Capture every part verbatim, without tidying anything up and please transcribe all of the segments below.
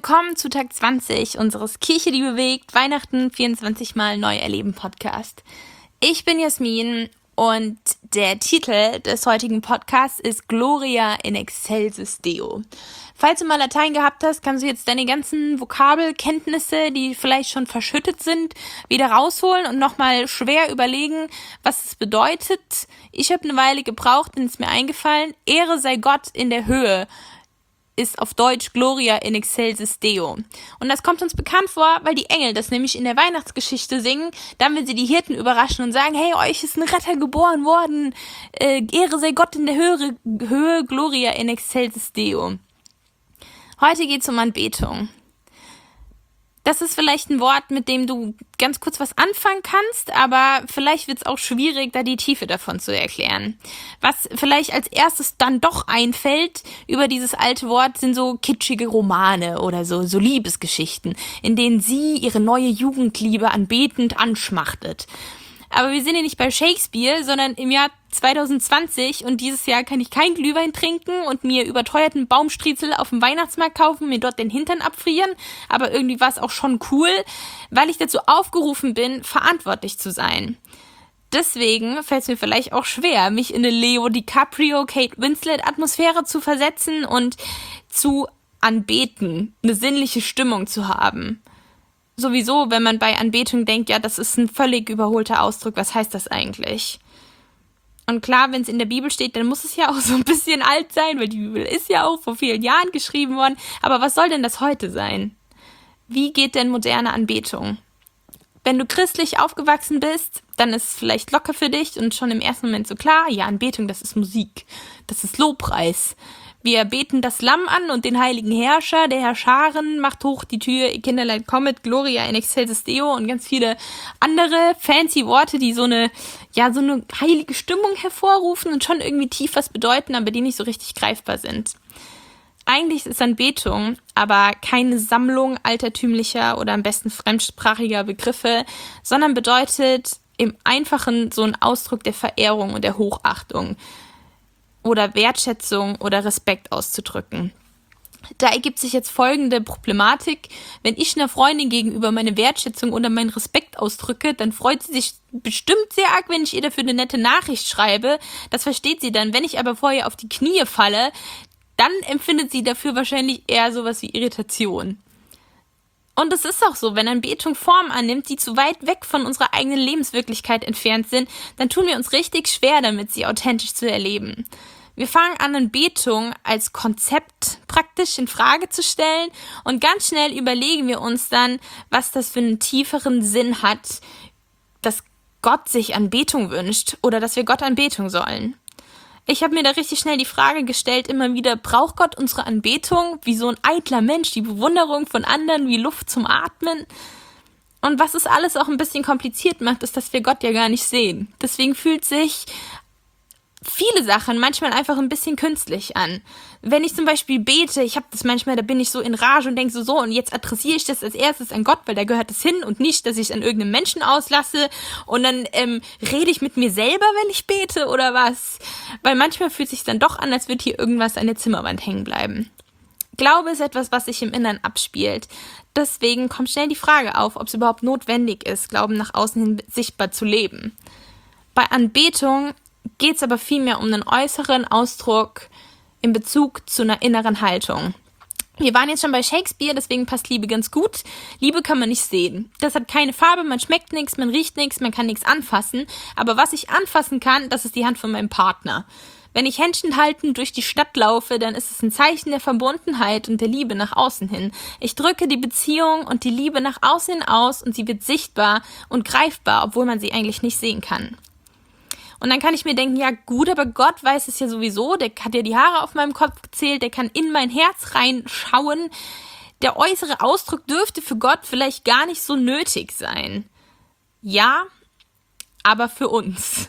willkommen zu Tag zwanzig unseres Kirche, die bewegt, Weihnachten vierundzwanzig Mal neu erleben Podcast. Ich bin Jasmin und der Titel des heutigen Podcasts ist Gloria in excelsis Deo. Falls du mal Latein gehabt hast, kannst du jetzt deine ganzen Vokabelkenntnisse, die vielleicht schon verschüttet sind, wieder rausholen und nochmal schwer überlegen, was es bedeutet. Ich habe eine Weile gebraucht, dann ist mir eingefallen, Ehre sei Gott in der Höhe ist auf Deutsch Gloria in excelsis Deo. Und das kommt uns bekannt vor, weil die Engel das nämlich in der Weihnachtsgeschichte singen, dann wenn sie die Hirten überraschen und sagen, hey, euch ist ein Retter geboren worden, äh, Ehre sei Gott in der Höhe, Höhe, Gloria in excelsis Deo. Heute geht's um Anbetung. Das ist vielleicht ein Wort, mit dem du ganz kurz was anfangen kannst, aber vielleicht wird es auch schwierig, da die Tiefe davon zu erklären. Was vielleicht als erstes dann doch einfällt über dieses alte Wort, sind so kitschige Romane oder so, so Liebesgeschichten, in denen sie ihre neue Jugendliebe anbetend anschmachtet. Aber wir sind ja nicht bei Shakespeare, sondern im Jahr zwanzig zwanzig und dieses Jahr kann ich kein Glühwein trinken und mir überteuerten Baumstriezel auf dem Weihnachtsmarkt kaufen, mir dort den Hintern abfrieren, aber irgendwie war es auch schon cool, weil ich dazu aufgerufen bin, verantwortlich zu sein. Deswegen fällt es mir vielleicht auch schwer, mich in eine Leo DiCaprio, Kate Winslet Atmosphäre zu versetzen und zu anbeten, eine sinnliche Stimmung zu haben. Sowieso, wenn man bei Anbetung denkt, ja, das ist ein völlig überholter Ausdruck, was heißt das eigentlich? Und klar, wenn es in der Bibel steht, dann muss es ja auch so ein bisschen alt sein, weil die Bibel ist ja auch vor vielen Jahren geschrieben worden. Aber was soll denn das heute sein? Wie geht denn moderne Anbetung? Wenn du christlich aufgewachsen bist, dann ist es vielleicht locker für dich und schon im ersten Moment so klar, ja, Anbetung, das ist Musik, das ist Lobpreis. Wir beten das Lamm an und den heiligen Herrscher, der Herr Scharen macht hoch die Tür, ihr Kinderlein kommet, Gloria in excelsis Deo und ganz viele andere fancy Worte, die so eine, ja, so eine heilige Stimmung hervorrufen und schon irgendwie tief was bedeuten, aber die nicht so richtig greifbar sind. Eigentlich ist Anbetung aber keine Sammlung altertümlicher oder am besten fremdsprachiger Begriffe, sondern bedeutet im Einfachen so ein Ausdruck der Verehrung und der Hochachtung oder Wertschätzung oder Respekt auszudrücken. Da ergibt sich jetzt folgende Problematik. Wenn ich einer Freundin gegenüber meine Wertschätzung oder meinen Respekt ausdrücke, dann freut sie sich bestimmt sehr arg, wenn ich ihr dafür eine nette Nachricht schreibe. Das versteht sie dann. Wenn ich aber vorher auf die Knie falle, dann empfindet sie dafür wahrscheinlich eher sowas wie Irritation. Und es ist auch so, wenn Anbetung Form annimmt, die zu weit weg von unserer eigenen Lebenswirklichkeit entfernt sind, dann tun wir uns richtig schwer damit, sie authentisch zu erleben. Wir fangen an, Anbetung als Konzept praktisch in Frage zu stellen und ganz schnell überlegen wir uns dann, was das für einen tieferen Sinn hat, dass Gott sich Anbetung wünscht oder dass wir Gott Anbetung sollen. Ich habe mir da richtig schnell die Frage gestellt, immer wieder, braucht Gott unsere Anbetung wie so ein eitler Mensch, die Bewunderung von anderen wie Luft zum Atmen? Und was es alles auch ein bisschen kompliziert macht, ist, dass wir Gott ja gar nicht sehen. Deswegen fühlt sich viele Sachen manchmal einfach ein bisschen künstlich an. Wenn ich zum Beispiel bete, ich habe das manchmal, da bin ich so in Rage und denke so, so und jetzt adressiere ich das als erstes an Gott, weil da gehört es hin und nicht, dass ich es an irgendeinem Menschen auslasse und dann ähm, rede ich mit mir selber, wenn ich bete oder was. Weil manchmal fühlt es sich dann doch an, als würde hier irgendwas an der Zimmerwand hängen bleiben. Glaube ist etwas, was sich im Innern abspielt. Deswegen kommt schnell die Frage auf, ob es überhaupt notwendig ist, Glauben nach außen hin sichtbar zu leben. Bei Anbetung geht es aber vielmehr um einen äußeren Ausdruck in Bezug zu einer inneren Haltung. Wir waren jetzt schon bei Shakespeare, deswegen passt Liebe ganz gut. Liebe kann man nicht sehen. Das hat keine Farbe, man schmeckt nichts, man riecht nichts, man kann nichts anfassen. Aber was ich anfassen kann, das ist die Hand von meinem Partner. Wenn ich Händchen haltend durch die Stadt laufe, dann ist es ein Zeichen der Verbundenheit und der Liebe nach außen hin. Ich drücke die Beziehung und die Liebe nach außen aus und sie wird sichtbar und greifbar, obwohl man sie eigentlich nicht sehen kann. Und dann kann ich mir denken, ja gut, aber Gott weiß es ja sowieso, der hat ja die Haare auf meinem Kopf gezählt, der kann in mein Herz reinschauen. Der äußere Ausdruck dürfte für Gott vielleicht gar nicht so nötig sein. Ja, aber für uns.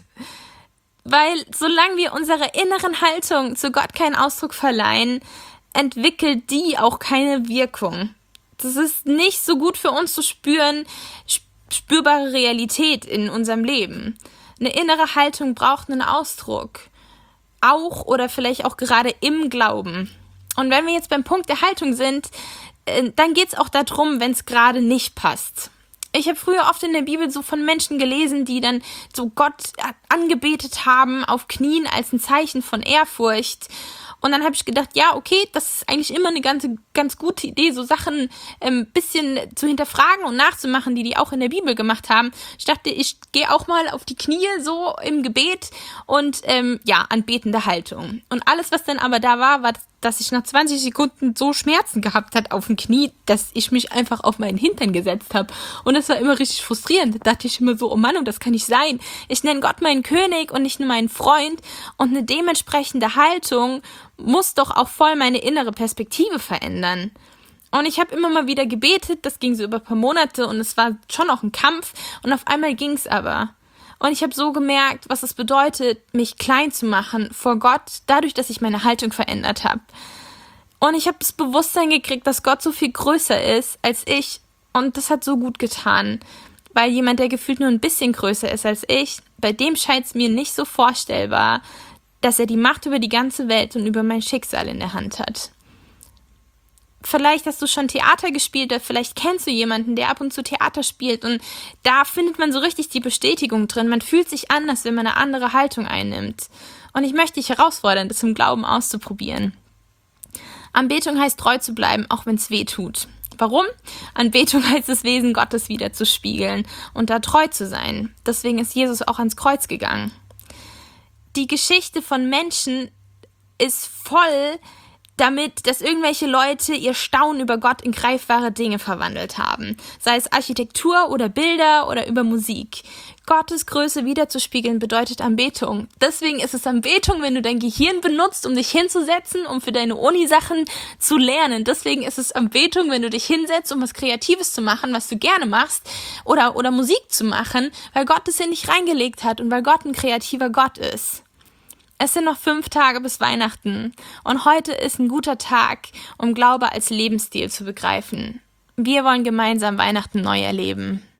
Weil solange wir unserer inneren Haltung zu Gott keinen Ausdruck verleihen, entwickelt die auch keine Wirkung. Das ist nicht so gut für uns zu spüren, spürbare Realität in unserem Leben. Eine innere Haltung braucht einen Ausdruck. Auch oder vielleicht auch gerade im Glauben. Und wenn wir jetzt beim Punkt der Haltung sind, äh, dann geht's auch darum, wenn es gerade nicht passt. Ich habe früher oft in der Bibel so von Menschen gelesen, die dann so Gott angebetet haben auf Knien als ein Zeichen von Ehrfurcht. Und dann habe ich gedacht, ja, okay, das ist eigentlich immer eine ganz, ganz gute Idee, so Sachen ein ähm, bisschen zu hinterfragen und nachzumachen, die die auch in der Bibel gemacht haben. Ich dachte, ich gehe auch mal auf die Knie so im Gebet und ähm, ja, anbetende Haltung. Und alles, was dann aber da war, war, dass ich nach zwanzig Sekunden so Schmerzen gehabt hat auf dem Knie, dass ich mich einfach auf meinen Hintern gesetzt habe. Und das war immer richtig frustrierend. Da dachte ich immer so, oh Mann, und das kann nicht sein. Ich nenne Gott meinen König und nicht nur meinen Freund. Und eine dementsprechende Haltung muss doch auch voll meine innere Perspektive verändern. Und ich habe immer mal wieder gebetet, das ging so über ein paar Monate und es war schon auch ein Kampf. Und auf einmal ging es aber. Und ich habe so gemerkt, was es bedeutet, mich klein zu machen vor Gott, dadurch, dass ich meine Haltung verändert habe. Und ich habe das Bewusstsein gekriegt, dass Gott so viel größer ist als ich. Und das hat so gut getan. Weil jemand, der gefühlt nur ein bisschen größer ist als ich, bei dem scheint es mir nicht so vorstellbar, dass er die Macht über die ganze Welt und über mein Schicksal in der Hand hat. Vielleicht hast du schon Theater gespielt oder vielleicht kennst du jemanden, der ab und zu Theater spielt und da findet man so richtig die Bestätigung drin. Man fühlt sich anders, wenn man eine andere Haltung einnimmt. Und ich möchte dich herausfordern, das im Glauben auszuprobieren. Anbetung heißt treu zu bleiben, auch wenn es weh tut. Warum? Anbetung heißt das Wesen Gottes wieder zu spiegeln und da treu zu sein. Deswegen ist Jesus auch ans Kreuz gegangen. Die Geschichte von Menschen ist voll damit, dass irgendwelche Leute ihr Staunen über Gott in greifbare Dinge verwandelt haben. Sei es Architektur oder Bilder oder über Musik. Gottes Größe wiederzuspiegeln bedeutet Anbetung. Deswegen ist es Anbetung, wenn du dein Gehirn benutzt, um dich hinzusetzen, um für deine Uni-Sachen zu lernen. Deswegen ist es Anbetung, wenn du dich hinsetzt, um was Kreatives zu machen, was du gerne machst, oder, oder Musik zu machen, weil Gott es in dich reingelegt hat und weil Gott ein kreativer Gott ist. Es sind noch fünf Tage bis Weihnachten und heute ist ein guter Tag, um Glaube als Lebensstil zu begreifen. Wir wollen gemeinsam Weihnachten neu erleben.